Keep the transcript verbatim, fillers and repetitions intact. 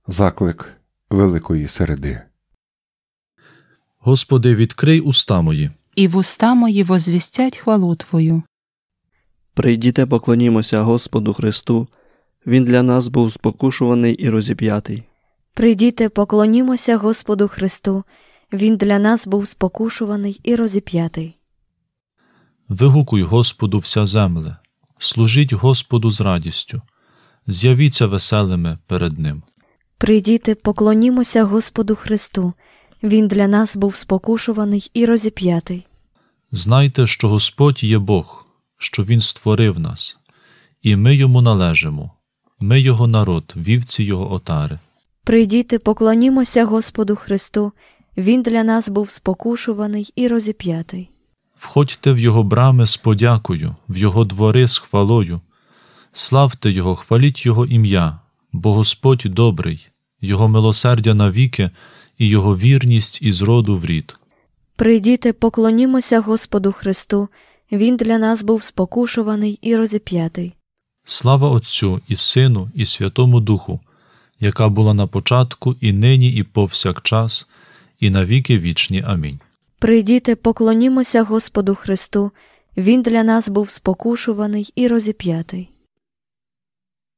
Заклик Великої Середи. Господи, відкрий уста мої, і вуста мої возвістять хвалу Твою. Прийдіте, поклонімося Господу Христу, Він для нас був спокушуваний і розіп'ятий. Прийдіте, поклонімося Господу Христу, Він для нас був спокушуваний і розіп'ятий. вигукуй Господу вся земле, служіть Господу з радістю, з'явіться веселими перед Ним. Прийдіте, поклонімося Господу Христу, Він для нас був спокушуваний і розіп'ятий. Знайте, що Господь є Бог, що Він створив нас, і ми Йому належимо, ми Його народ, вівці Його отари. Прийдіте, поклонімося Господу Христу, Він для нас був спокушуваний і розіп'ятий. Входьте в Його брами з подякою, в Його двори з хвалою. Славте Його, хваліть Його ім'я, бо Господь добрий, Його милосердя навіки і Його вірність із роду в рід. Прийдіте, поклонімося Господу Христу, Він для нас був спокушуваний і розіп'ятий. Слава Отцю і Сину і Святому Духу, яка була на початку, і нині, і повсякчас, і навіки вічні. Амінь. Прийдіте, поклонімося Господу Христу, Він для нас був спокушуваний і розіп'ятий.